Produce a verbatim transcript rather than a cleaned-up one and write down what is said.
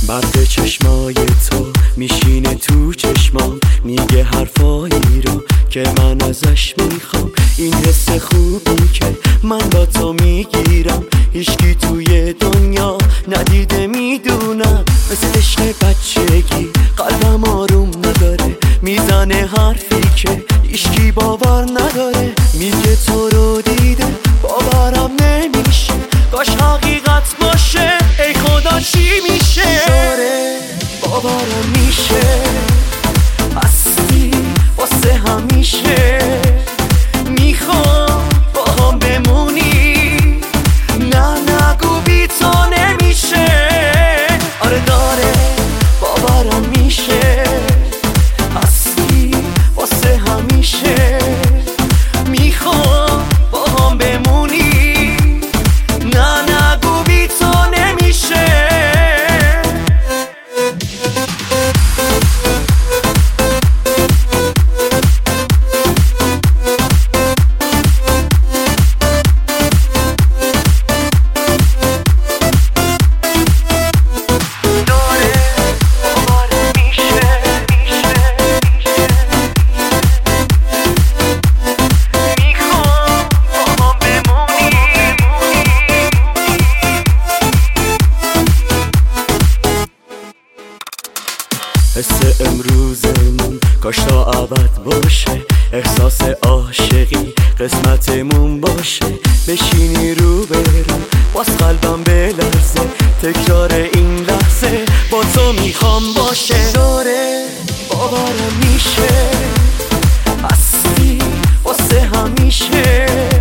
برق چشمای تو میشینه تو چشمام، میگه حرفایی رو که من ازش میخوام. این حس خوبی که من با تو میگیرم هیچکی توی دنیا ندیده، میدونم. مثل عشق بچگی قلبم آروم نداره، میزنه حرفی که هیچکی باور نداره. میگه تو رو دیده باورم نمیشه، کاش حقیقت باشه، ای خدا چی میشه؟ داره باورم میشه، هستی واسه همیشه. میخوام با هم بمونی، نه نگو بی تو نمیشه. آره داره باورم میشه، هستی واسه همیشه. میخوام با هم بمونی، نه نگو بی تو نمیشه. حس امروزمون کاش تا ابد باشه، احساس عاشقی قسمتمون باشه. بشینی رو برو باز قلبم بلرزه، تکرار این لحظه با تو میخوام باشه. داره باورم میشه، هستی واسه همیشه.